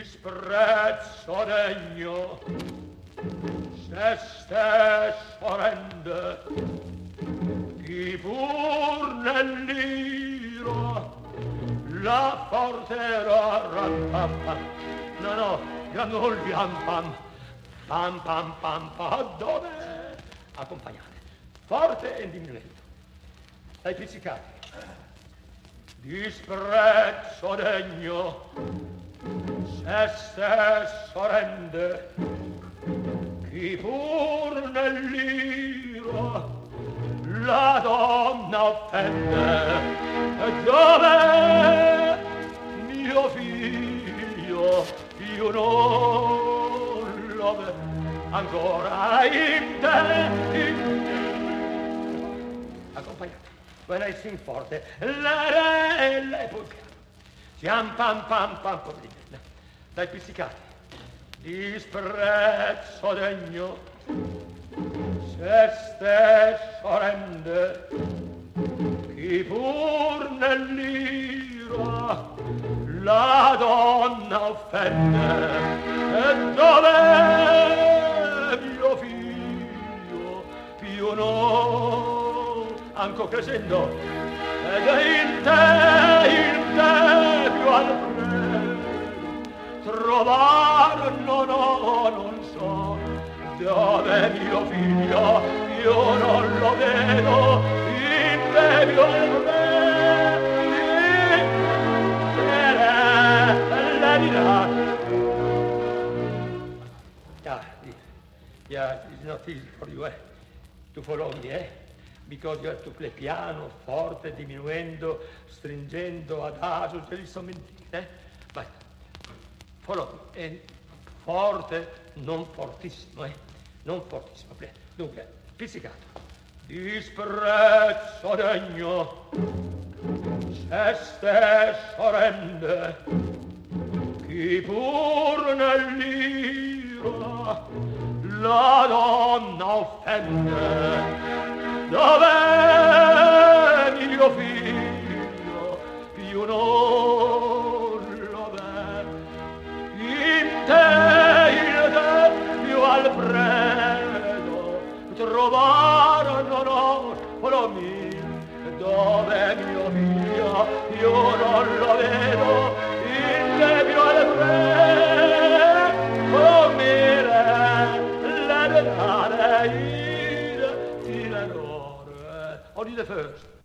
disprezzo degno se stesso rende chi pur nell'ira la forterà no granul piam pam pam pam pam pam dove accompagnate forte e diminuendo dai pizzicati disprezzo degno se stesso rende chi pur nell'ira la donna offende dove mio figlio io non lo vedo ancora in te accompagnate quella è sin forte l'epoca siam pam pam pam dai pizzicati disprezzo degno se stesso rende chi pur nell'ira la donna offende e dove mio figlio più no anco crescendo ed in te più al prego trovar non so dove mio figlio io non lo vedo in te più al Yeah, it's not easy for you, to follow me, because you have to play piano, forte, diminuendo, stringendo, adagio, ce li sto mentire, But follow me, and forte, non fortissimo, non fortissimo, play. Dunque, pizzicato. Disprezzo degno, se stesso rende, chi pur nell'ira la donna offende dove mio figlio più non lo ve in te il te più al predo trovare no dove mio figlio io non lo vedo in te più al predo only the first.